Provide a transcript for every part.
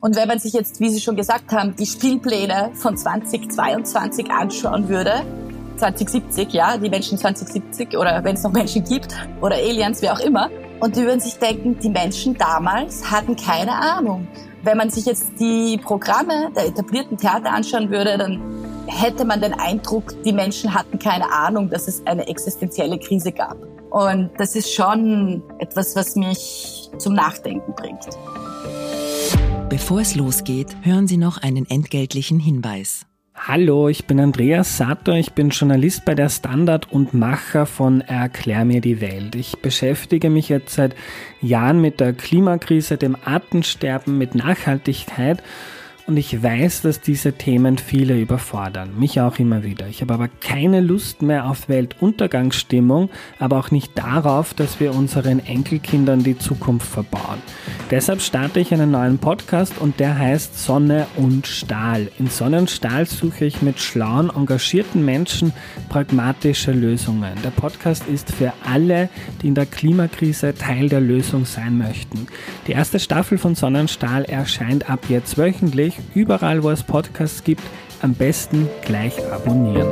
Und wenn man sich jetzt, wie Sie schon gesagt haben, die Spielpläne von 2022 anschauen würde, 2070, ja, die Menschen 2070 oder wenn es noch Menschen gibt oder Aliens, wie auch immer, und die würden sich denken, die Menschen damals hatten keine Ahnung. Wenn man sich jetzt die Programme der etablierten Theater anschauen würde, dann hätte man den Eindruck, die Menschen hatten keine Ahnung, dass es eine existenzielle Krise gab. Und das ist schon etwas, was mich zum Nachdenken bringt. Bevor es losgeht, hören Sie noch einen entgeltlichen Hinweis. Hallo, ich bin Andreas Sator, ich bin Journalist bei der Standard und Macher von Erklär mir die Welt. Ich beschäftige mich jetzt seit Jahren mit der Klimakrise, dem Artensterben, mit Nachhaltigkeit. Und ich weiß, dass diese Themen viele überfordern, mich auch immer wieder. Ich habe aber keine Lust mehr auf Weltuntergangsstimmung, aber auch nicht darauf, dass wir unseren Enkelkindern die Zukunft verbauen. Deshalb starte ich einen neuen Podcast und der heißt Sonne und Stahl. In Sonne und Stahl suche ich mit schlauen, engagierten Menschen pragmatische Lösungen. Der Podcast ist für alle, die in der Klimakrise Teil der Lösung sein möchten. Die erste Staffel von Sonne und Stahl erscheint ab jetzt wöchentlich. Überall, wo es Podcasts gibt, am besten gleich abonnieren.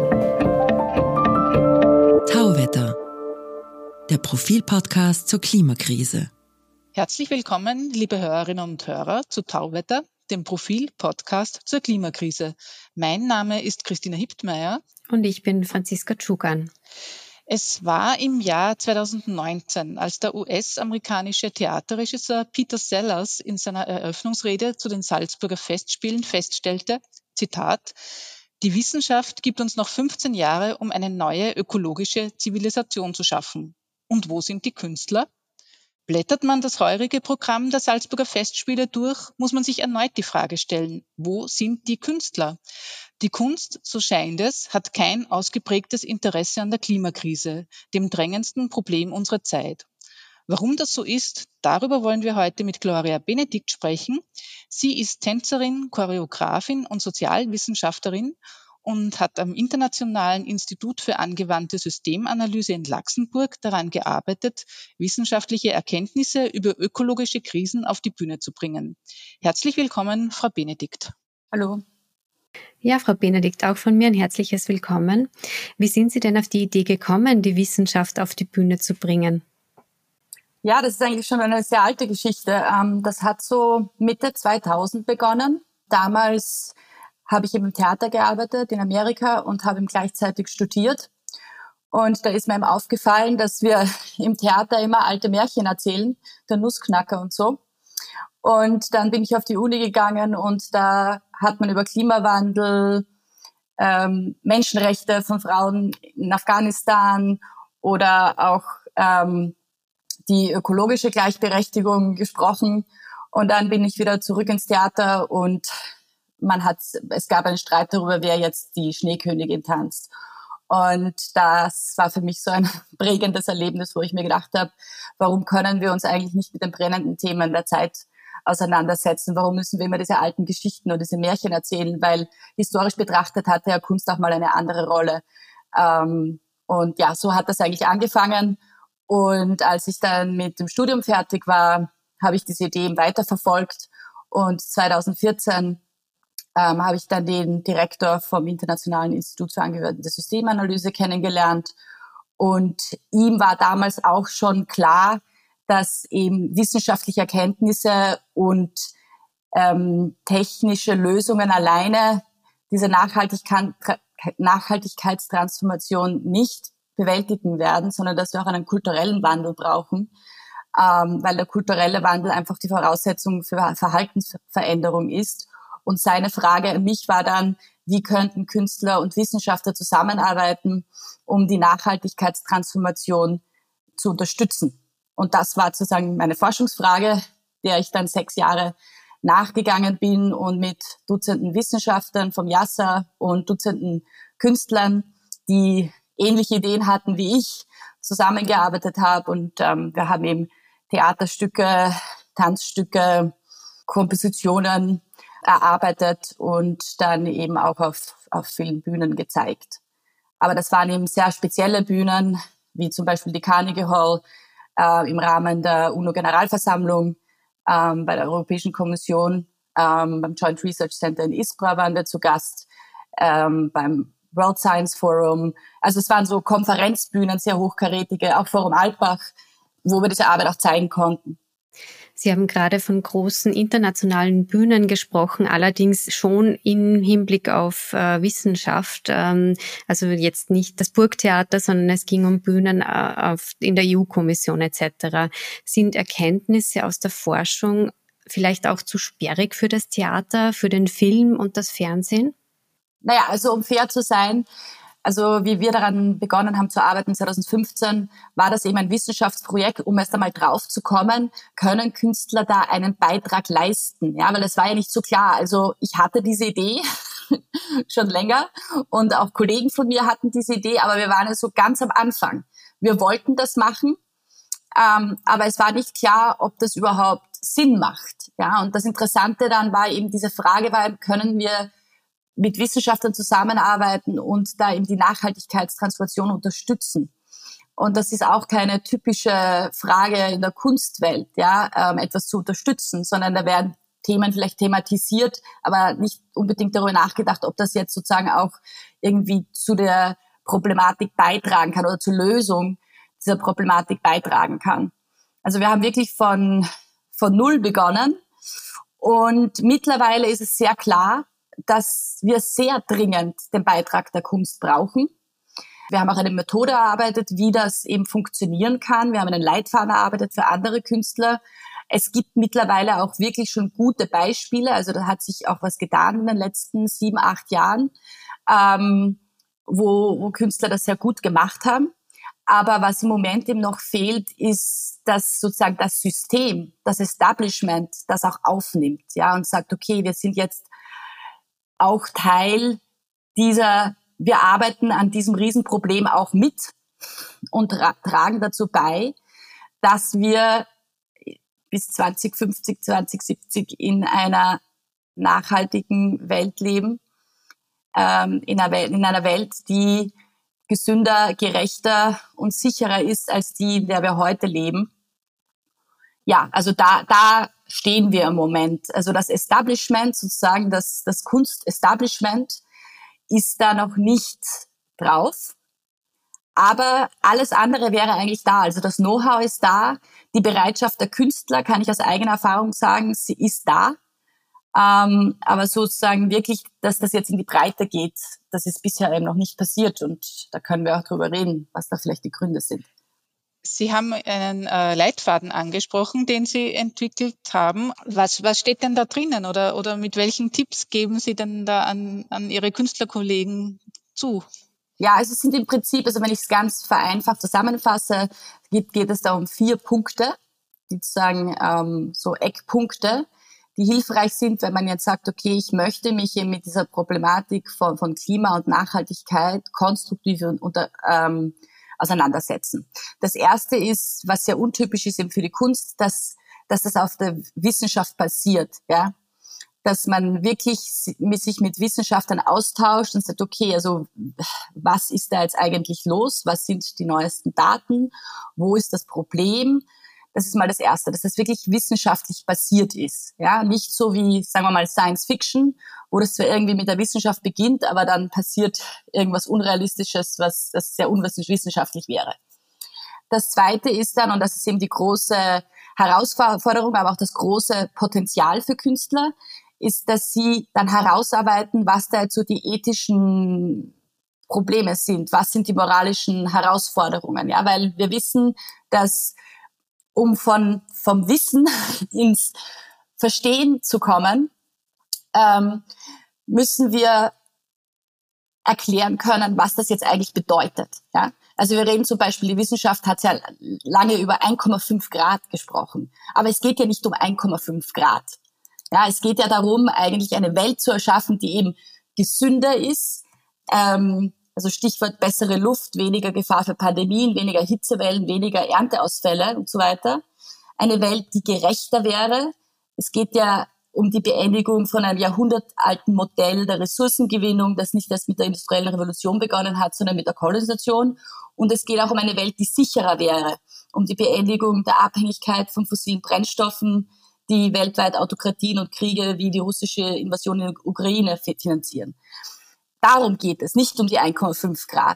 Tauwetter, der Profil-Podcast zur Klimakrise. Herzlich willkommen, liebe Hörerinnen und Hörer, zu Tauwetter, dem Profil-Podcast zur Klimakrise. Mein Name ist Christina Hiptmeier. Und ich bin Franziska Tschugan. Es war im Jahr 2019, als der US-amerikanische Theaterregisseur Peter Sellers in seiner Eröffnungsrede zu den Salzburger Festspielen feststellte, Zitat, die Wissenschaft gibt uns noch 15 Jahre, um eine neue ökologische Zivilisation zu schaffen. Und wo sind die Künstler? Blättert man das heurige Programm der Salzburger Festspiele durch, muss man sich erneut die Frage stellen, wo sind die Künstler? Die Kunst, so scheint es, hat kein ausgeprägtes Interesse an der Klimakrise, dem drängendsten Problem unserer Zeit. Warum das so ist, darüber wollen wir heute mit Gloria Benedikt sprechen. Sie ist Tänzerin, Choreografin und Sozialwissenschaftlerin und hat am Internationalen Institut für angewandte Systemanalyse in Luxemburg daran gearbeitet, wissenschaftliche Erkenntnisse über ökologische Krisen auf die Bühne zu bringen. Herzlich willkommen, Frau Benedikt. Hallo. Ja, Frau Benedikt, auch von mir ein herzliches Willkommen. Wie sind Sie denn auf die Idee gekommen, die Wissenschaft auf die Bühne zu bringen? Ja, das ist eigentlich schon eine sehr alte Geschichte. Das hat so Mitte 2000 begonnen. Damals habe ich im Theater gearbeitet in Amerika und habe gleichzeitig studiert. Und da ist mir eben aufgefallen, dass wir im Theater immer alte Märchen erzählen, der Nussknacker und so. Und dann bin ich auf die Uni gegangen und da hat man über Klimawandel, Menschenrechte von Frauen in Afghanistan oder auch die ökologische Gleichberechtigung gesprochen. Und dann bin ich wieder zurück ins Theater und es gab einen Streit darüber, wer jetzt die Schneekönigin tanzt. Und das war für mich so ein prägendes Erlebnis, wo ich mir gedacht habe, warum können wir uns eigentlich nicht mit den brennenden Themen der Zeit auseinandersetzen? Warum müssen wir immer diese alten Geschichten und diese Märchen erzählen? Weil historisch betrachtet hatte ja Kunst auch mal eine andere Rolle. Und ja, so hat das eigentlich angefangen. Und als ich dann mit dem Studium fertig war, habe ich diese Idee weiterverfolgt. Und 2014 habe ich dann den Direktor vom Internationalen Institut für angewandte Systemanalyse kennengelernt. Und ihm war damals auch schon klar, dass eben wissenschaftliche Erkenntnisse und technische Lösungen alleine diese Nachhaltigkeitstransformation nicht bewältigen werden, sondern dass wir auch einen kulturellen Wandel brauchen, weil der kulturelle Wandel einfach die Voraussetzung für Verhaltensveränderung ist. Und seine Frage an mich war dann, wie könnten Künstler und Wissenschaftler zusammenarbeiten, um die Nachhaltigkeitstransformation zu unterstützen. Und das war sozusagen meine Forschungsfrage, der ich dann 6 Jahre nachgegangen bin und mit Dutzenden Wissenschaftlern vom JASA und Dutzenden Künstlern, die ähnliche Ideen hatten wie ich, zusammengearbeitet habe. Und wir haben eben Theaterstücke, Tanzstücke, Kompositionen erarbeitet und dann eben auch auf vielen Bühnen gezeigt. Aber das waren eben sehr spezielle Bühnen, wie zum Beispiel die Carnegie Hall im Rahmen der UNO-Generalversammlung bei der Europäischen Kommission beim Joint Research Center in Ispra waren wir zu Gast, beim World Science Forum. Also es waren so Konferenzbühnen, sehr hochkarätige, auch Forum Alpbach, wo wir diese Arbeit auch zeigen konnten. Sie haben gerade von großen internationalen Bühnen gesprochen, allerdings schon im Hinblick auf Wissenschaft. Also jetzt nicht das Burgtheater, sondern es ging um Bühnen in der EU-Kommission etc. Sind Erkenntnisse aus der Forschung vielleicht auch zu sperrig für das Theater, für den Film und das Fernsehen? Naja, also um fair zu sein, also wie wir daran begonnen haben zu arbeiten 2015, war das eben ein Wissenschaftsprojekt, um erst einmal drauf zu kommen, können Künstler da einen Beitrag leisten? Ja, weil es war ja nicht so klar. Also ich hatte diese Idee schon länger und auch Kollegen von mir hatten diese Idee, aber wir waren ja so ganz am Anfang. Wir wollten das machen, aber es war nicht klar, ob das überhaupt Sinn macht. Ja, und das Interessante dann war eben diese Frage, können wir mit Wissenschaftlern zusammenarbeiten und da eben die Nachhaltigkeitstransformation unterstützen. Und das ist auch keine typische Frage in der Kunstwelt, ja, etwas zu unterstützen, sondern da werden Themen vielleicht thematisiert, aber nicht unbedingt darüber nachgedacht, ob das jetzt sozusagen auch irgendwie zu der Problematik beitragen kann oder zur Lösung dieser Problematik beitragen kann. Also wir haben wirklich von null begonnen und mittlerweile ist es sehr klar, dass wir sehr dringend den Beitrag der Kunst brauchen. Wir haben auch eine Methode erarbeitet, wie das eben funktionieren kann. Wir haben einen Leitfaden erarbeitet für andere Künstler. Es gibt mittlerweile auch wirklich schon gute Beispiele. Also da hat sich auch was getan in den letzten 7, 8 Jahren, wo Künstler das sehr gut gemacht haben. Aber was im Moment eben noch fehlt, ist, dass sozusagen das System, das Establishment das auch aufnimmt, ja, und sagt, okay, wir sind jetzt auch Teil wir arbeiten an diesem Riesenproblem auch mit und tragen dazu bei, dass wir bis 2050, 2070 in einer nachhaltigen Welt leben, in einer Welt, die gesünder, gerechter und sicherer ist als die, in der wir heute leben. Ja, also da stehen wir im Moment. Also das Establishment, sozusagen das Kunstestablishment ist da noch nicht drauf. Aber alles andere wäre eigentlich da. Also das Know-how ist da. Die Bereitschaft der Künstler, kann ich aus eigener Erfahrung sagen, sie ist da. Aber sozusagen wirklich, dass das jetzt in die Breite geht, das ist bisher eben noch nicht passiert. Und da können wir auch drüber reden, was da vielleicht die Gründe sind. Sie haben einen Leitfaden angesprochen, den Sie entwickelt haben. Was steht denn da drinnen oder mit welchen Tipps geben Sie denn da an Ihre Künstlerkollegen zu? Ja, also es sind im Prinzip, also wenn ich es ganz vereinfacht zusammenfasse, geht es da um 4 Punkte, die sozusagen so Eckpunkte, die hilfreich sind, wenn man jetzt sagt, okay, ich möchte mich eben mit dieser Problematik von Klima und Nachhaltigkeit konstruktiv auseinandersetzen. Das erste ist, was sehr untypisch ist eben für die Kunst, dass das auf der Wissenschaft basiert, ja, dass man wirklich sich mit Wissenschaftlern austauscht und sagt, okay, also was ist da jetzt eigentlich los? Was sind die neuesten Daten? Wo ist das Problem? Das ist mal das Erste, dass das wirklich wissenschaftlich basiert ist. Ja, nicht so wie, sagen wir mal, Science Fiction, wo das zwar irgendwie mit der Wissenschaft beginnt, aber dann passiert irgendwas Unrealistisches, das sehr unwissenschaftlich wäre. Das Zweite ist dann, und das ist eben die große Herausforderung, aber auch das große Potenzial für Künstler, ist, dass sie dann herausarbeiten, was da jetzt so die ethischen Probleme sind, was sind die moralischen Herausforderungen, ja, weil wir wissen, dass um vom Wissen ins Verstehen zu kommen, müssen wir erklären können, was das jetzt eigentlich bedeutet. Ja? Also wir reden zum Beispiel, die Wissenschaft hat ja lange über 1,5 Grad gesprochen, aber es geht ja nicht um 1,5 Grad. Ja, es geht ja darum, eigentlich eine Welt zu erschaffen, die eben gesünder ist, also Stichwort bessere Luft, weniger Gefahr für Pandemien, weniger Hitzewellen, weniger Ernteausfälle und so weiter. Eine Welt, die gerechter wäre. Es geht ja um die Beendigung von einem jahrhundertalten Modell der Ressourcengewinnung, das nicht erst mit der industriellen Revolution begonnen hat, sondern mit der Kolonisation. Und es geht auch um eine Welt, die sicherer wäre, um die Beendigung der Abhängigkeit von fossilen Brennstoffen, die weltweit Autokratien und Kriege wie die russische Invasion in der Ukraine finanzieren. Darum geht es, nicht um die 1,5 Grad.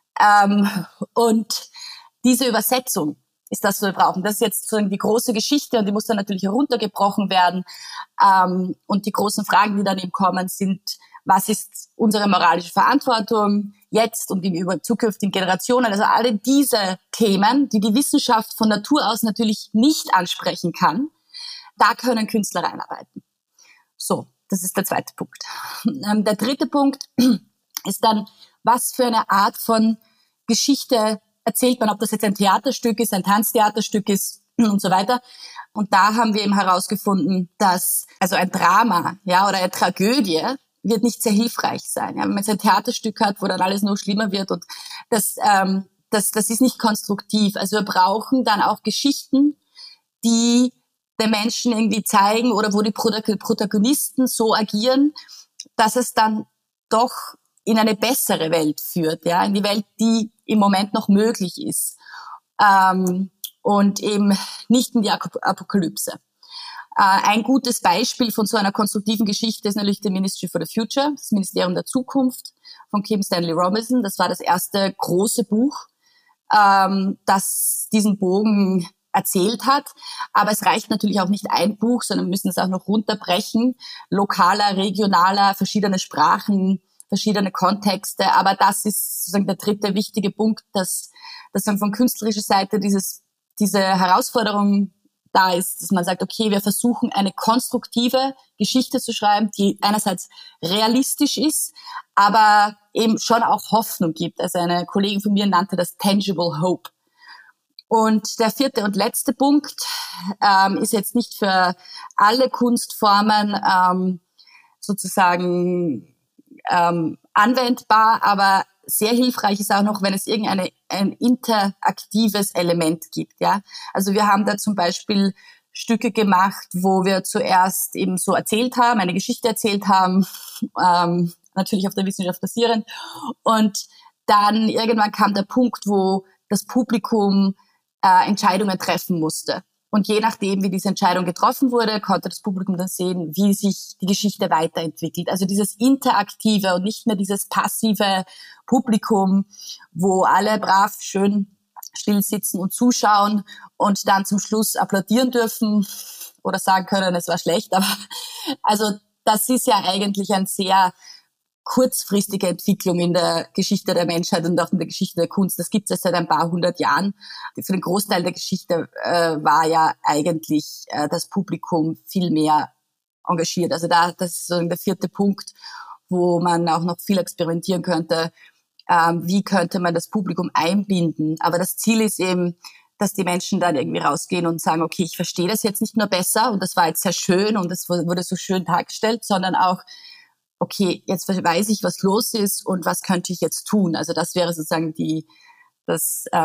Und diese Übersetzung ist das, was wir brauchen. Das ist jetzt sozusagen die große Geschichte und die muss dann natürlich heruntergebrochen werden. Und die großen Fragen, die dann eben kommen, sind, was ist unsere moralische Verantwortung jetzt und gegenüber zukünftigen Generationen? Also alle diese Themen, die die Wissenschaft von Natur aus natürlich nicht ansprechen kann, da können Künstler reinarbeiten. So, das ist der zweite Punkt. Der dritte Punkt ist dann, was für eine Art von Geschichte erzählt man, ob das jetzt ein Theaterstück ist, ein Tanztheaterstück ist und so weiter. Und da haben wir eben herausgefunden, dass also ein Drama, ja, oder eine Tragödie wird nicht sehr hilfreich sein. Ja, wenn man jetzt ein Theaterstück hat, wo dann alles nur schlimmer wird und das ist nicht konstruktiv. Also wir brauchen dann auch Geschichten, die den Menschen irgendwie zeigen oder wo die Protagonisten so agieren, dass es dann doch in eine bessere Welt führt, ja, in die Welt, die im Moment noch möglich ist, und eben nicht in die Apokalypse. Ein gutes Beispiel von so einer konstruktiven Geschichte ist natürlich die Ministry for the Future, das Ministerium der Zukunft von Kim Stanley Robinson. Das war das erste große Buch, das diesen Bogen erzählt hat. Aber es reicht natürlich auch nicht ein Buch, sondern wir müssen es auch noch runterbrechen. Lokaler, regionaler, verschiedene Sprachen, verschiedene Kontexte. Aber das ist sozusagen der dritte wichtige Punkt, dass dann von künstlerischer Seite diese Herausforderung da ist, dass man sagt, okay, wir versuchen eine konstruktive Geschichte zu schreiben, die einerseits realistisch ist, aber eben schon auch Hoffnung gibt. Also eine Kollegin von mir nannte das Tangible Hope. Und der vierte und letzte Punkt ist jetzt nicht für alle Kunstformen sozusagen anwendbar, aber sehr hilfreich ist auch noch, wenn es ein interaktives Element gibt. Ja, also wir haben da zum Beispiel Stücke gemacht, wo wir zuerst eben so erzählt haben, eine Geschichte erzählt haben, natürlich auf der Wissenschaft basierend, und dann irgendwann kam der Punkt, wo das Publikum Entscheidungen treffen musste. Und je nachdem, wie diese Entscheidung getroffen wurde, konnte das Publikum dann sehen, wie sich die Geschichte weiterentwickelt. Also dieses Interaktive und nicht mehr dieses passive Publikum, wo alle brav schön still sitzen und zuschauen und dann zum Schluss applaudieren dürfen oder sagen können, es war schlecht. Aber also das ist ja eigentlich ein sehr kurzfristige Entwicklung in der Geschichte der Menschheit und auch in der Geschichte der Kunst. Das gibt es seit ein paar hundert Jahren. Für den Großteil der Geschichte war ja eigentlich das Publikum viel mehr engagiert. Also das ist so der vierte Punkt, wo man auch noch viel experimentieren könnte. Wie könnte man das Publikum einbinden? Aber das Ziel ist eben, dass die Menschen dann irgendwie rausgehen und sagen, okay, ich verstehe das jetzt nicht nur besser und das war jetzt sehr schön und das wurde so schön dargestellt, sondern auch, okay, jetzt weiß ich, was los ist und was könnte ich jetzt tun. Also das wäre sozusagen der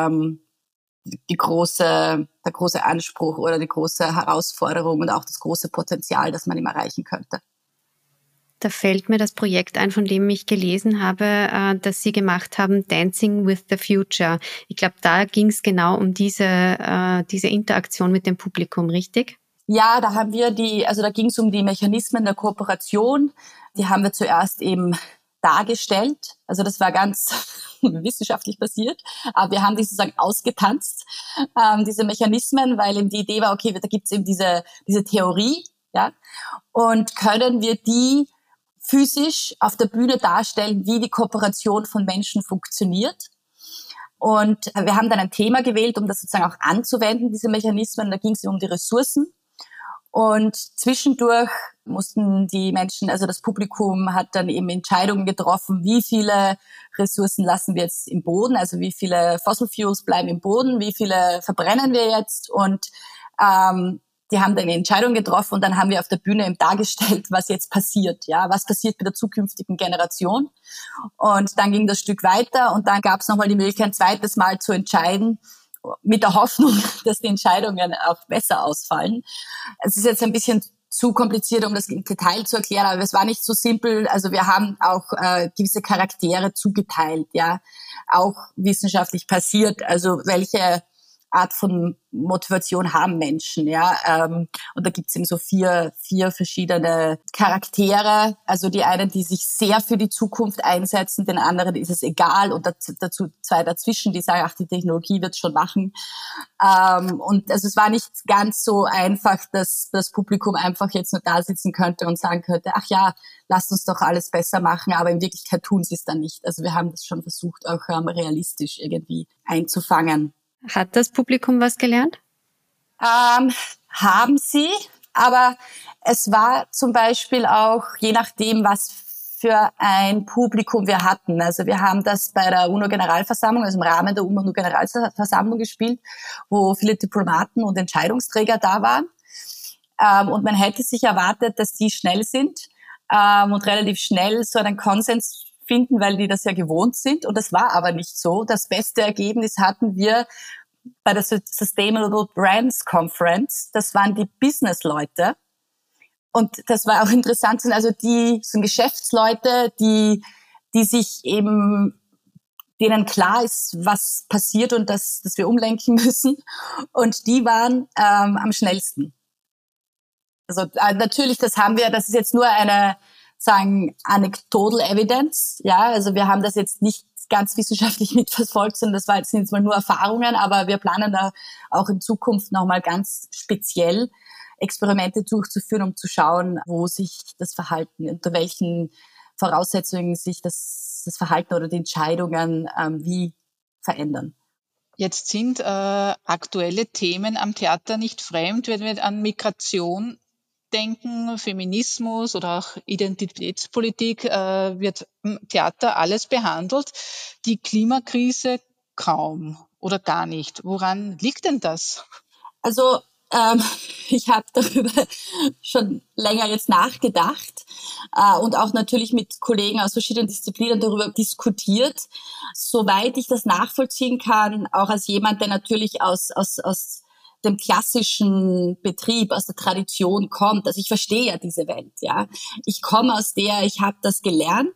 große Anspruch oder die große Herausforderung und auch das große Potenzial, das man ihm erreichen könnte. Da fällt mir das Projekt ein, von dem ich gelesen habe, das Sie gemacht haben, Dancing with the Future. Ich glaube, da ging es genau um diese Interaktion mit dem Publikum, richtig? Ja, da ging es um die Mechanismen der Kooperation. Die haben wir zuerst eben dargestellt. Also das war ganz wissenschaftlich basiert. Aber wir haben die sozusagen ausgetanzt, diese Mechanismen, weil eben die Idee war, okay, da gibt es eben diese Theorie, ja, und können wir die physisch auf der Bühne darstellen, wie die Kooperation von Menschen funktioniert. Und wir haben dann ein Thema gewählt, um das sozusagen auch anzuwenden, diese Mechanismen. Da ging es um die Ressourcen. Und zwischendurch mussten die Menschen, also das Publikum hat dann eben Entscheidungen getroffen, wie viele Ressourcen lassen wir jetzt im Boden, also wie viele Fossil Fuels bleiben im Boden, wie viele verbrennen wir jetzt, und die haben dann eine Entscheidung getroffen und dann haben wir auf der Bühne eben dargestellt, was jetzt passiert, ja, was passiert mit der zukünftigen Generation. Und dann ging das Stück weiter und dann gab es nochmal die Möglichkeit, ein zweites Mal zu entscheiden, mit der Hoffnung, dass die Entscheidungen auch besser ausfallen. Es ist jetzt ein bisschen zu kompliziert, um das im Detail zu erklären, aber es war nicht so simpel. Also wir haben auch gewisse Charaktere zugeteilt, ja, auch wissenschaftlich passiert. Also welche Art von Motivation haben Menschen, ja. Und da gibt's eben so vier verschiedene Charaktere. Also die einen, die sich sehr für die Zukunft einsetzen, den anderen ist es egal und dazu zwei dazwischen, die sagen, ach, die Technologie wird's schon machen. Und also es war nicht ganz so einfach, dass das Publikum einfach jetzt nur da sitzen könnte und sagen könnte, ach ja, lasst uns doch alles besser machen, aber in Wirklichkeit tun sie es dann nicht. Also wir haben das schon versucht, auch realistisch irgendwie einzufangen. Hat das Publikum was gelernt? Haben sie, aber es war zum Beispiel auch, je nachdem, was für ein Publikum wir hatten. Also wir haben das bei der UNO-Generalversammlung, also im Rahmen der UNO-Generalversammlung gespielt, wo viele Diplomaten und Entscheidungsträger da waren. Und man hätte sich erwartet, dass die schnell sind und relativ schnell so einen Konsens finden, weil die das ja gewohnt sind. Und das war aber nicht so. Das beste Ergebnis hatten wir bei der Sustainable Brands Conference. Das waren die Business-Leute. Und das war auch interessant, also die sind Geschäftsleute, die sich eben, denen klar ist, was passiert und dass wir umlenken müssen. Und die waren am schnellsten. Also natürlich, das ist jetzt nur eine, sagen, anecdotal evidence, ja, also wir haben das jetzt nicht ganz wissenschaftlich mitverfolgt, sondern das sind jetzt mal nur Erfahrungen, aber wir planen da auch in Zukunft nochmal ganz speziell Experimente durchzuführen, um zu schauen, wo sich das Verhalten, unter welchen Voraussetzungen sich das Verhalten oder die Entscheidungen wie verändern. Jetzt sind aktuelle Themen am Theater nicht fremd, wenn wir an Migration denken, Feminismus oder auch Identitätspolitik, wird im Theater alles behandelt. Die Klimakrise kaum oder gar nicht. Woran liegt denn das? Also ich habe darüber schon länger jetzt nachgedacht und auch natürlich mit Kollegen aus verschiedenen Disziplinen darüber diskutiert. Soweit ich das nachvollziehen kann, auch als jemand, der natürlich aus dem klassischen Betrieb, aus der Tradition kommt. Also ich verstehe ja diese Welt, ja. Ich komme aus der, ich habe das gelernt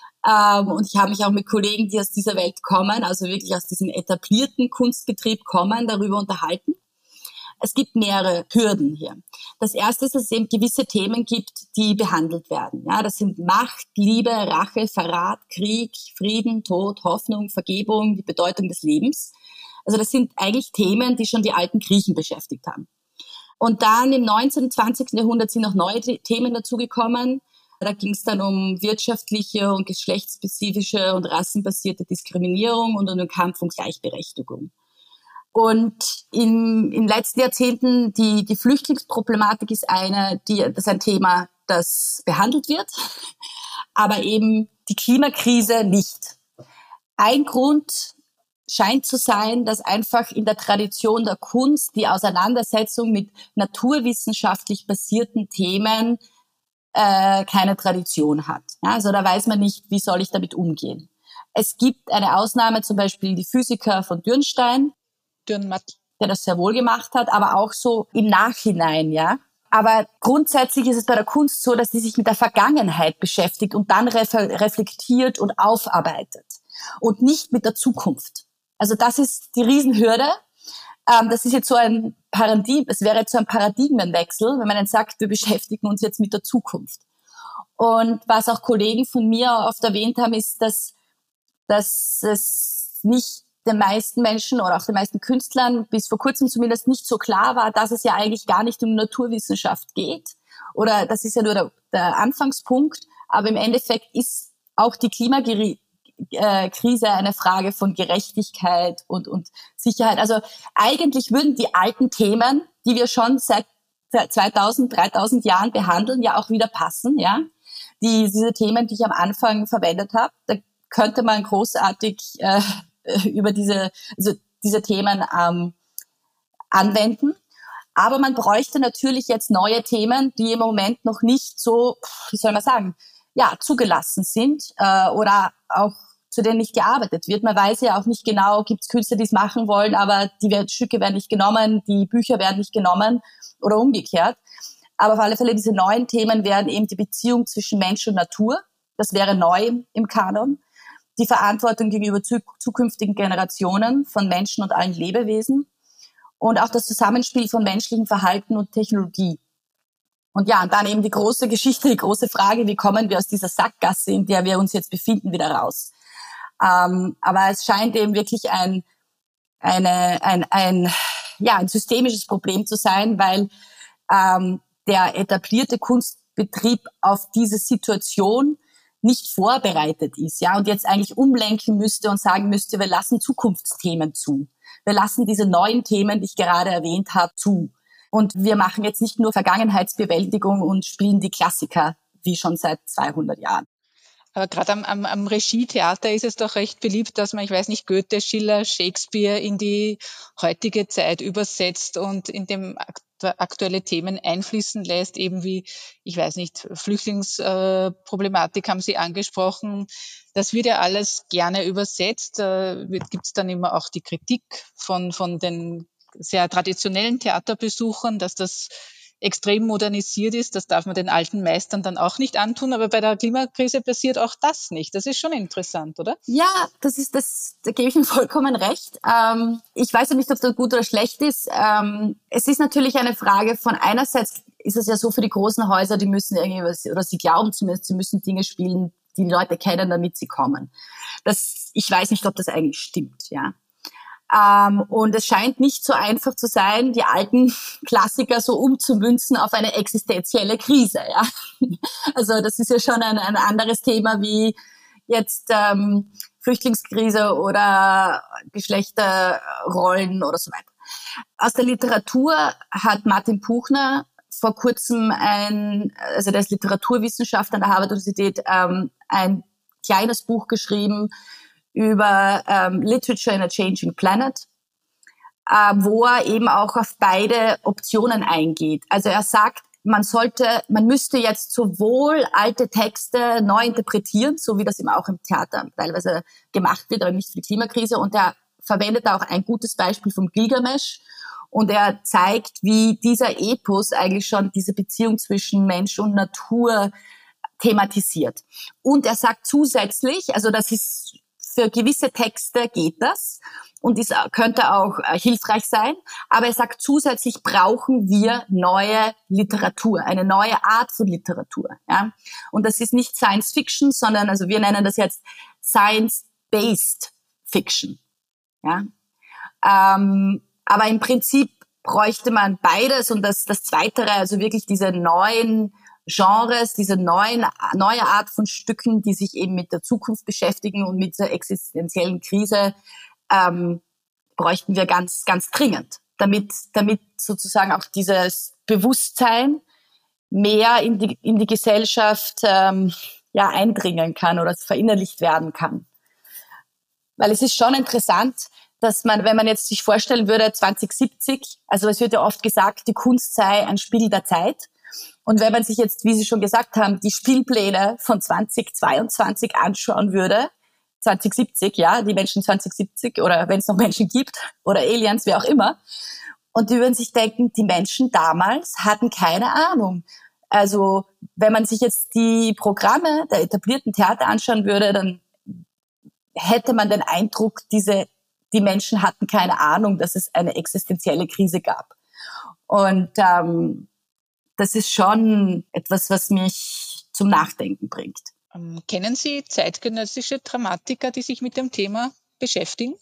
und ich habe mich auch mit Kollegen, die aus dieser Welt kommen, also wirklich aus diesem etablierten Kunstbetrieb kommen, darüber unterhalten. Es gibt mehrere Hürden hier. Das erste ist, dass es eben gewisse Themen gibt, die behandelt werden. Ja, das sind Macht, Liebe, Rache, Verrat, Krieg, Frieden, Tod, Hoffnung, Vergebung, die Bedeutung des Lebens. Also das sind eigentlich Themen, die schon die alten Griechen beschäftigt haben. Und dann im 19. und 20. Jahrhundert sind noch neue Themen dazugekommen. Da ging es dann um wirtschaftliche und geschlechtsspezifische und rassenbasierte Diskriminierung und um den Kampf um Gleichberechtigung. Und in den letzten Jahrzehnten, die Flüchtlingsproblematik ist das ist ein Thema, das behandelt wird, aber eben die Klimakrise nicht. Ein Grund scheint zu sein, dass einfach in der Tradition der Kunst die Auseinandersetzung mit naturwissenschaftlich basierten Themen keine Tradition hat. Ja, also da weiß man nicht, wie soll ich damit umgehen. Es gibt eine Ausnahme, zum Beispiel die Physiker von Dürnstein, der das sehr wohl gemacht hat, aber auch so im Nachhinein, ja. Aber grundsätzlich ist es bei der Kunst so, dass sie sich mit der Vergangenheit beschäftigt und dann reflektiert und aufarbeitet und nicht mit der Zukunft. Also das ist die Riesenhürde. Das ist jetzt so es wäre jetzt so ein Paradigmenwechsel, wenn man dann sagt, wir beschäftigen uns jetzt mit der Zukunft. Und was auch Kollegen von mir oft erwähnt haben, ist, dass es nicht den meisten Menschen oder auch den meisten Künstlern bis vor kurzem zumindest nicht so klar war, dass es ja eigentlich gar nicht um Naturwissenschaft geht. Oder das ist ja nur der Anfangspunkt. Aber im Endeffekt ist auch die Klimakrise eine Frage von Gerechtigkeit und Sicherheit. Also eigentlich würden die alten Themen, die wir schon seit 2000, 3000 Jahren behandeln, ja auch wieder passen. Ja, diese Themen, die ich am Anfang verwendet habe, da könnte man großartig über diese Themen anwenden. Aber man bräuchte natürlich jetzt neue Themen, die im Moment noch nicht so, wie soll man sagen, ja, zugelassen sind oder auch zu denen nicht gearbeitet wird. Man weiß ja auch nicht genau, gibt es Künstler, die es machen wollen, aber die Stücke werden nicht genommen, die Bücher werden nicht genommen oder umgekehrt. Aber auf alle Fälle, diese neuen Themen wären eben die Beziehung zwischen Mensch und Natur. Das wäre neu im Kanon. Die Verantwortung gegenüber zukünftigen Generationen von Menschen und allen Lebewesen. und auch das Zusammenspiel von menschlichem Verhalten und Technologie. Und ja, und dann eben die große Geschichte, die große Frage, wie kommen wir aus dieser Sackgasse, in der wir uns jetzt befinden, wieder raus? Aber es scheint eben wirklich ein systemisches Problem zu sein, weil der etablierte Kunstbetrieb auf diese Situation nicht vorbereitet ist, ja, und jetzt eigentlich umlenken müsste und sagen müsste, wir lassen Zukunftsthemen zu. Wir lassen diese neuen Themen, die ich gerade erwähnt habe, zu. Und wir machen jetzt nicht nur Vergangenheitsbewältigung und spielen die Klassiker, wie schon seit 200 Jahren. Aber gerade am Regietheater ist es doch recht beliebt, dass man, ich weiß nicht, Goethe, Schiller, Shakespeare in die heutige Zeit übersetzt und in dem aktuelle Themen einfließen lässt, eben wie, ich weiß nicht, Flüchtlingsproblematik haben Sie angesprochen. Das wird ja alles gerne übersetzt. Gibt es dann immer auch die Kritik von den sehr traditionellen Theaterbesuchern, dass das extrem modernisiert ist. Das darf man den alten Meistern dann auch nicht antun. Aber bei der Klimakrise passiert auch das nicht. Das ist schon interessant, oder? Ja, da gebe ich Ihnen vollkommen recht. Ich weiß ja nicht, ob das gut oder schlecht ist. Es ist natürlich eine Frage von einerseits ist es ja so für die großen Häuser, die müssen irgendwie, oder sie glauben zumindest, sie müssen Dinge spielen, die Leute kennen, damit sie kommen. Ich weiß nicht, ob das eigentlich stimmt, ja. Und es scheint nicht so einfach zu sein, die alten Klassiker so umzumünzen auf eine existenzielle Krise. Ja? Also das ist ja schon ein anderes Thema wie jetzt Flüchtlingskrise oder Geschlechterrollen oder so weiter. Aus der Literatur hat Martin Puchner vor kurzem der ist Literaturwissenschaftler an der Harvard-Universität, ein kleines Buch geschrieben über Literature in a Changing Planet, wo er eben auch auf beide Optionen eingeht. Also er sagt, man müsste jetzt sowohl alte Texte neu interpretieren, so wie das eben auch im Theater teilweise gemacht wird, aber nicht für die Klimakrise. Und er verwendet auch ein gutes Beispiel vom Gilgamesch. Und er zeigt, wie dieser Epos eigentlich schon diese Beziehung zwischen Mensch und Natur thematisiert. Und er sagt zusätzlich, also das ist für gewisse Texte geht das und es könnte auch hilfreich sein, aber er sagt zusätzlich brauchen wir neue Literatur, eine neue Art von Literatur. Ja? Und das ist nicht Science Fiction, sondern also wir nennen das jetzt Science-Based Fiction. Ja? Aber im Prinzip bräuchte man beides und das Zweitere, also wirklich diese neuen Genres, diese neue Art von Stücken, die sich eben mit der Zukunft beschäftigen und mit der existenziellen Krise, bräuchten wir ganz, ganz dringend, damit sozusagen auch dieses Bewusstsein mehr in die Gesellschaft eindringen kann oder verinnerlicht werden kann. Weil es ist schon interessant, dass man, wenn man jetzt sich vorstellen würde, 2070, also es wird ja oft gesagt, die Kunst sei ein Spiegel der Zeit. Und wenn man sich jetzt, wie Sie schon gesagt haben, die Spielpläne von 2022 anschauen würde, 2070, ja, die Menschen 2070 oder wenn es noch Menschen gibt oder Aliens, wie auch immer, und die würden sich denken, die Menschen damals hatten keine Ahnung. Also wenn man sich jetzt die Programme der etablierten Theater anschauen würde, dann hätte man den Eindruck, die Menschen hatten keine Ahnung, dass es eine existenzielle Krise gab. Und das ist schon etwas, was mich zum Nachdenken bringt. Kennen Sie zeitgenössische Dramatiker, die sich mit dem Thema beschäftigen?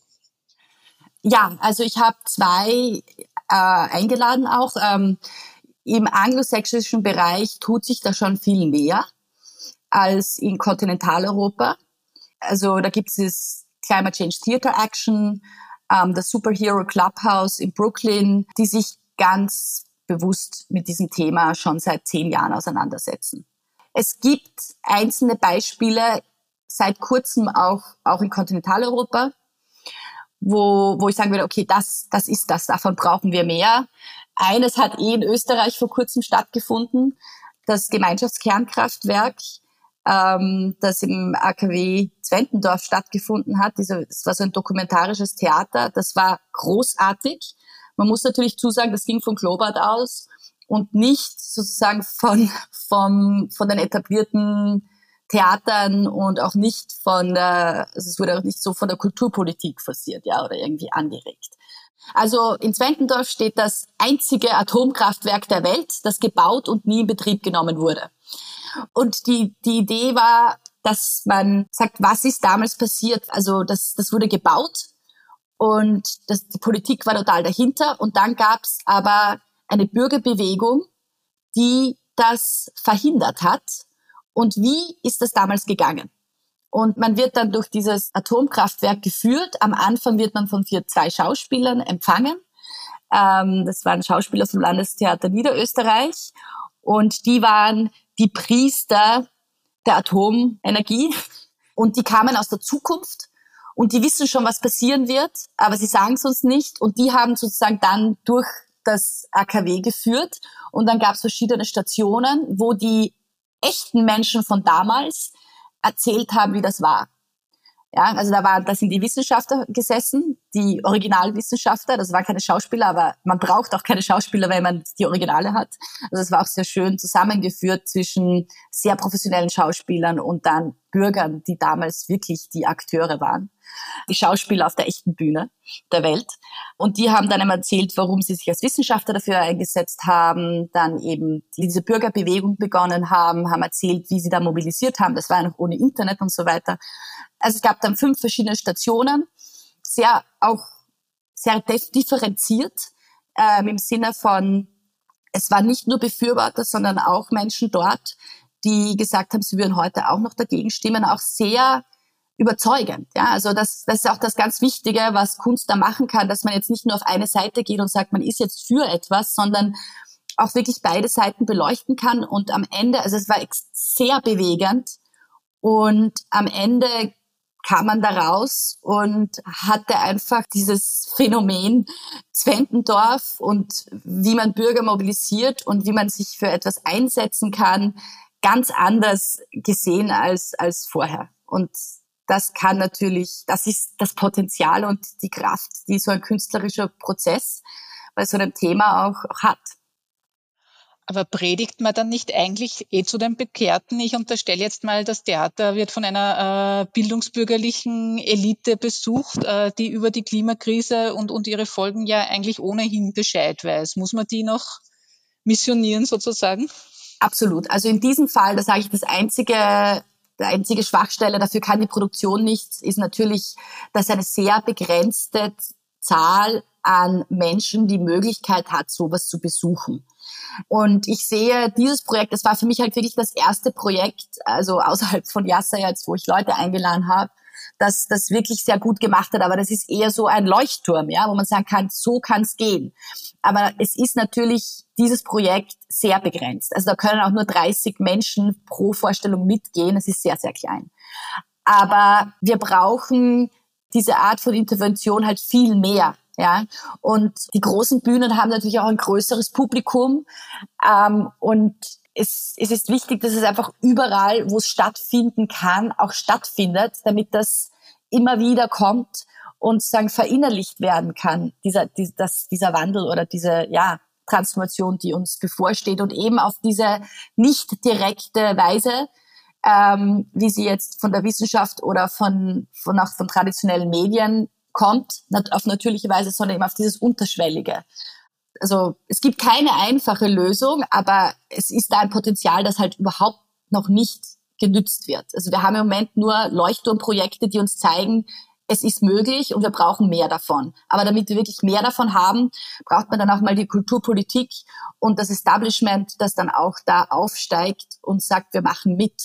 Ja, also ich habe 2 eingeladen auch. Im anglosächsischen Bereich tut sich da schon viel mehr als in Kontinentaleuropa. Also da gibt es Climate Change Theatre Action, das Superhero Clubhouse in Brooklyn, die sich ganz bewusst mit diesem Thema schon seit 10 Jahren auseinandersetzen. Es gibt einzelne Beispiele seit kurzem auch in Kontinentaleuropa, wo ich sagen würde, okay, das ist das, davon brauchen wir mehr. Eines hat in Österreich vor kurzem stattgefunden, das Gemeinschaftskernkraftwerk, das im AKW Zwentendorf stattgefunden hat. Das war so ein dokumentarisches Theater, das war großartig. Man muss natürlich zusagen, das ging von Globart aus und nicht sozusagen von den etablierten Theatern und auch nicht es wurde auch nicht so von der Kulturpolitik forciert, ja, oder irgendwie angeregt. Also in Zwentendorf steht das einzige Atomkraftwerk der Welt, das gebaut und nie in Betrieb genommen wurde. Und die Idee war, dass man sagt, was ist damals passiert? Also das wurde gebaut und die Politik war total dahinter. Und dann gab es aber eine Bürgerbewegung, die das verhindert hat. Und wie ist das damals gegangen? Und man wird dann durch dieses Atomkraftwerk geführt. Am Anfang wird man von 2 Schauspielern empfangen. Das waren Schauspieler vom Landestheater Niederösterreich. Und die waren die Priester der Atomenergie. Und die kamen aus der Zukunft. Und die wissen schon, was passieren wird, aber sie sagen es uns nicht. Und die haben sozusagen dann durch das AKW geführt. Und dann gab es verschiedene Stationen, wo die echten Menschen von damals erzählt haben, wie das war. Ja, also da sind die Wissenschaftler gesessen, die Originalwissenschaftler, das waren keine Schauspieler, aber man braucht auch keine Schauspieler, wenn man die Originale hat. Also es war auch sehr schön zusammengeführt zwischen sehr professionellen Schauspielern und dann Bürgern, die damals wirklich die Akteure waren. Die Schauspieler auf der echten Bühne der Welt. Und die haben dann einmal erzählt, warum sie sich als Wissenschaftler dafür eingesetzt haben, dann eben diese Bürgerbewegung begonnen haben erzählt, wie sie da mobilisiert haben. Das war ja noch ohne Internet und so weiter. Also es gab dann 5 verschiedene Stationen, sehr differenziert, im Sinne von, es waren nicht nur Befürworter, sondern auch Menschen dort, die gesagt haben, sie würden heute auch noch dagegen stimmen, auch sehr überzeugend. Ja, also das ist auch das ganz Wichtige, was Kunst da machen kann, dass man jetzt nicht nur auf eine Seite geht und sagt, man ist jetzt für etwas, sondern auch wirklich beide Seiten beleuchten kann. Und am Ende, also es war sehr bewegend und am Ende kam man da raus und hatte einfach dieses Phänomen Zwentendorf und wie man Bürger mobilisiert und wie man sich für etwas einsetzen kann, ganz anders gesehen als vorher. Und das kann natürlich, das ist das Potenzial und die Kraft, die so ein künstlerischer Prozess bei so einem Thema auch hat. Aber predigt man dann nicht eigentlich zu den Bekehrten? Ich unterstelle jetzt mal, das Theater wird von einer bildungsbürgerlichen Elite besucht, die über die Klimakrise und ihre Folgen ja eigentlich ohnehin Bescheid weiß. Muss man die noch missionieren sozusagen? Absolut. Also in diesem Fall, da sage ich, die einzige Schwachstelle, dafür kann die Produktion nichts, ist natürlich, dass eine sehr begrenzte Zahl an Menschen die Möglichkeit hat, sowas zu besuchen. Und ich sehe dieses Projekt, das war für mich halt wirklich das erste Projekt, also außerhalb von Yassa jetzt, wo ich Leute eingeladen habe, das wirklich sehr gut gemacht hat. Aber das ist eher so ein Leuchtturm, ja, wo man sagen kann, so kann es gehen. Aber es ist natürlich dieses Projekt sehr begrenzt. Also da können auch nur 30 Menschen pro Vorstellung mitgehen. Das ist sehr, sehr klein. Aber wir brauchen diese Art von Intervention halt viel mehr. Ja, und die großen Bühnen haben natürlich auch ein größeres Publikum, und es ist wichtig, dass es einfach überall, wo es stattfinden kann, auch stattfindet, damit das immer wieder kommt und sozusagen verinnerlicht werden kann, dieser Wandel oder diese Transformation, die uns bevorsteht und eben auf diese nicht direkte Weise, wie sie jetzt von der Wissenschaft oder von traditionellen Medien kommt, nicht auf natürliche Weise, sondern eben auf dieses Unterschwellige. Also es gibt keine einfache Lösung, aber es ist da ein Potenzial, das halt überhaupt noch nicht genützt wird. Also wir haben im Moment nur Leuchtturmprojekte, die uns zeigen, es ist möglich und wir brauchen mehr davon. Aber damit wir wirklich mehr davon haben, braucht man dann auch mal die Kulturpolitik und das Establishment, das dann auch da aufsteigt und sagt, wir machen mit.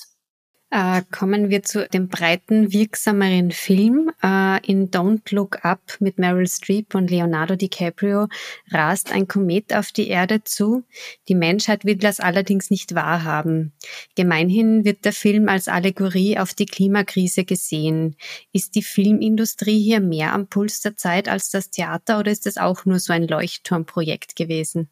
Kommen wir zu dem breiten, wirksameren Film. In Don't Look Up mit Meryl Streep und Leonardo DiCaprio rast ein Komet auf die Erde zu. Die Menschheit will das allerdings nicht wahrhaben. Gemeinhin wird der Film als Allegorie auf die Klimakrise gesehen. Ist die Filmindustrie hier mehr am Puls der Zeit als das Theater oder ist es auch nur so ein Leuchtturmprojekt gewesen?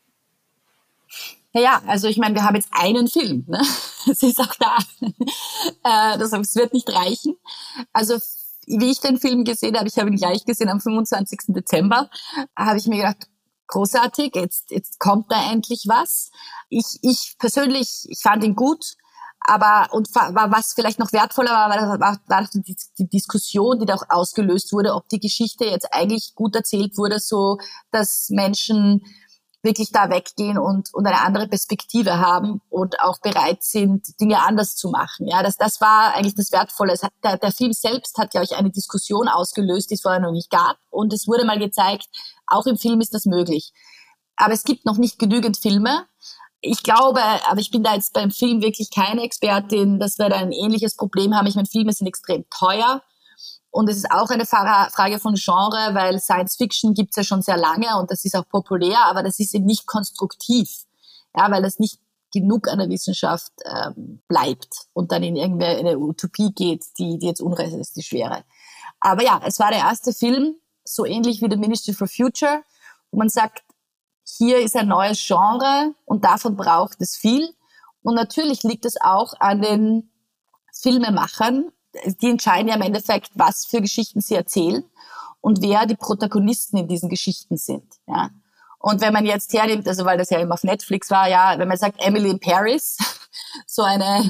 Ja, also ich meine, wir haben jetzt einen Film, ne? Es ist auch da. Es wird nicht reichen. Also wie ich den Film gesehen habe, ich habe ihn gleich gesehen am 25. Dezember, habe ich mir gedacht, großartig, jetzt kommt da endlich was. Ich persönlich, ich fand ihn gut, Aber was vielleicht noch wertvoller war die Diskussion, die da auch ausgelöst wurde, ob die Geschichte jetzt eigentlich gut erzählt wurde, so dass Menschen wirklich da weggehen und eine andere Perspektive haben und auch bereit sind, Dinge anders zu machen. Ja, das war eigentlich das Wertvolle. Der Film selbst hat, glaube ich, eine Diskussion ausgelöst, die es vorher noch nicht gab. Und es wurde mal gezeigt, auch im Film ist das möglich. Aber es gibt noch nicht genügend Filme. Ich glaube, aber ich bin da jetzt beim Film wirklich keine Expertin, dass wir da ein ähnliches Problem haben. Ich meine, Filme sind extrem teuer. Und es ist auch eine Frage von Genre, weil Science Fiction gibt's ja schon sehr lange und das ist auch populär, aber das ist eben nicht konstruktiv, ja, weil das nicht genug an der Wissenschaft bleibt und dann in irgendeine Utopie geht, die jetzt unrealistisch wäre. Aber ja, es war der erste Film, so ähnlich wie The Ministry for Future, wo man sagt, hier ist ein neues Genre und davon braucht es viel. Und natürlich liegt es auch an den Filmemachern. Die entscheiden ja im Endeffekt, was für Geschichten sie erzählen und wer die Protagonisten in diesen Geschichten sind. Ja. Und wenn man jetzt hernimmt, also weil das ja eben auf Netflix war, ja, wenn man sagt Emily in Paris, so eine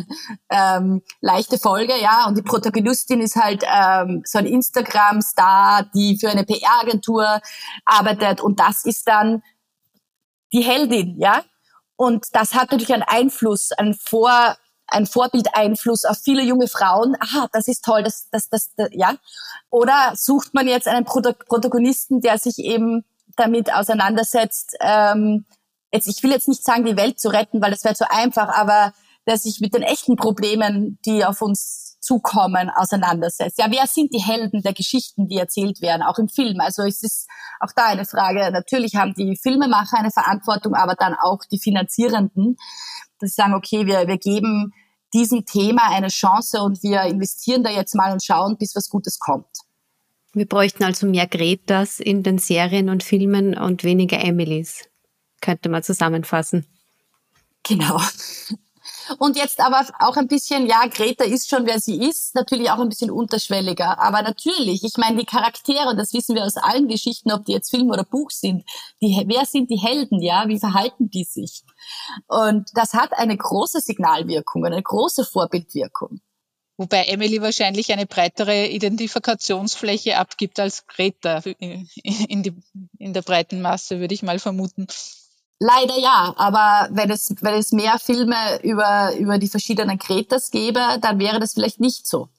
leichte Folge, ja, und die Protagonistin ist halt so ein Instagram-Star, die für eine PR-Agentur arbeitet und das ist dann die Heldin, ja. Und das hat natürlich einen Einfluss, einen Vorbildeinfluss auf viele junge Frauen. Aha, das ist toll, das, ja. Oder sucht man jetzt einen Protagonisten, der sich eben damit auseinandersetzt, ich will jetzt nicht sagen, die Welt zu retten, weil das wäre zu einfach, aber der sich mit den echten Problemen, die auf uns zukommen, auseinandersetzt. Ja, wer sind die Helden der Geschichten, die erzählt werden, auch im Film? Also es ist auch da eine Frage. Natürlich haben die Filmemacher eine Verantwortung, aber dann auch die Finanzierenden, dass sie sagen, okay, wir geben diesem Thema eine Chance und wir investieren da jetzt mal und schauen, bis was Gutes kommt. Wir bräuchten also mehr Gretas in den Serien und Filmen und weniger Emilys, könnte man zusammenfassen. Genau. Und jetzt aber auch ein bisschen, ja, Greta ist schon, wer sie ist, natürlich auch ein bisschen unterschwelliger. Aber natürlich, ich meine, die Charaktere, das wissen wir aus allen Geschichten, ob die jetzt Film oder Buch sind, wer sind die Helden, ja, wie verhalten die sich? Und das hat eine große Signalwirkung, eine große Vorbildwirkung. Wobei Emily wahrscheinlich eine breitere Identifikationsfläche abgibt als Greta in der breiten Masse, würde ich mal vermuten. Leider ja, aber wenn es mehr Filme über die verschiedenen Gretas gäbe, dann wäre das vielleicht nicht so.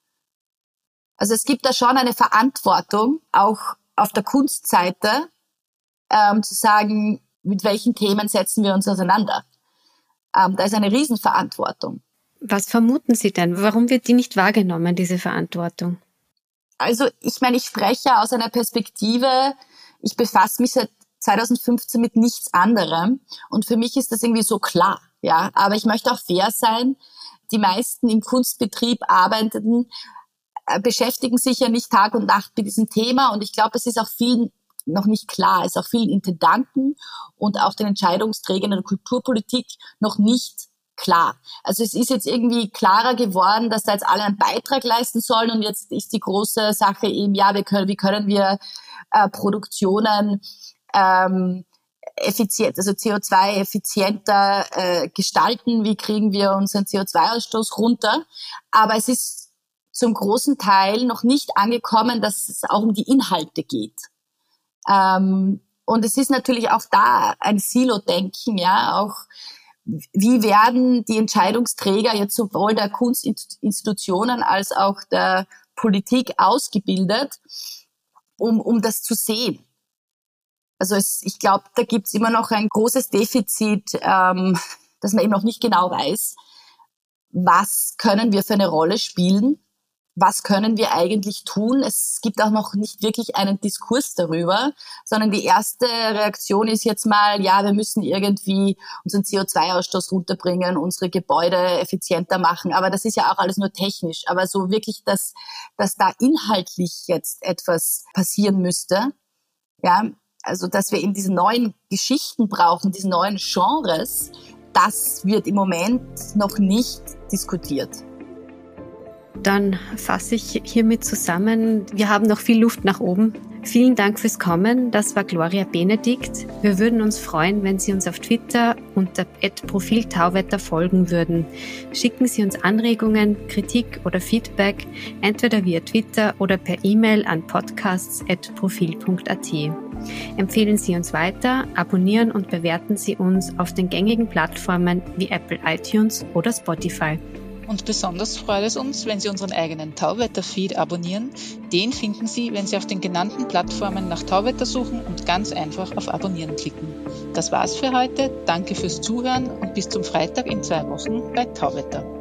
Also es gibt da schon eine Verantwortung, auch auf der Kunstseite, zu sagen, mit welchen Themen setzen wir uns auseinander. Da ist eine Riesenverantwortung. Was vermuten Sie denn? Warum wird die nicht wahrgenommen, diese Verantwortung? Also ich meine, ich spreche aus einer Perspektive, ich befasse mich seit 2015 mit nichts anderem und für mich ist das irgendwie so klar, ja. Aber ich möchte auch fair sein. Die meisten im Kunstbetrieb Arbeitenden beschäftigen sich ja nicht Tag und Nacht mit diesem Thema und ich glaube, es ist auch vielen noch nicht klar, es ist auch vielen Intendanten und auch den Entscheidungsträgern in der Kulturpolitik noch nicht klar. Also es ist jetzt irgendwie klarer geworden, dass da jetzt alle einen Beitrag leisten sollen und jetzt ist die große Sache eben, ja, wie können wir Produktionen effizient, also CO2-effizienter gestalten, wie kriegen wir unseren CO2-Ausstoß runter. Aber es ist zum großen Teil noch nicht angekommen, dass es auch um die Inhalte geht. Und es ist natürlich auch da ein Silo-Denken, ja, auch wie werden die Entscheidungsträger jetzt sowohl der Kunstinstitutionen als auch der Politik ausgebildet, um das zu sehen. Also ich glaube, da gibt's immer noch ein großes Defizit, dass man eben noch nicht genau weiß, was können wir für eine Rolle spielen, was können wir eigentlich tun. Es gibt auch noch nicht wirklich einen Diskurs darüber, sondern die erste Reaktion ist jetzt mal, ja, wir müssen irgendwie unseren CO2-Ausstoß runterbringen, unsere Gebäude effizienter machen. Aber das ist ja auch alles nur technisch. Aber so wirklich, dass da inhaltlich jetzt etwas passieren müsste, ja, also dass wir eben diese neuen Geschichten brauchen, diese neuen Genres, das wird im Moment noch nicht diskutiert. Dann fasse ich hiermit zusammen, wir haben noch viel Luft nach oben Vielen Dank fürs Kommen. Das war Gloria Benedikt. Wir würden uns freuen, wenn Sie uns auf Twitter unter @profiltauwetter folgen würden. Schicken Sie uns Anregungen, Kritik oder Feedback, entweder via Twitter oder per E-Mail an podcasts@profil.at. Empfehlen Sie uns weiter, abonnieren und bewerten Sie uns auf den gängigen Plattformen wie Apple iTunes oder Spotify. Und besonders freut es uns, wenn Sie unseren eigenen Tauwetter-Feed abonnieren. Den finden Sie, wenn Sie auf den genannten Plattformen nach Tauwetter suchen und ganz einfach auf Abonnieren klicken. Das war's für heute. Danke fürs Zuhören und bis zum Freitag in 2 Wochen bei Tauwetter.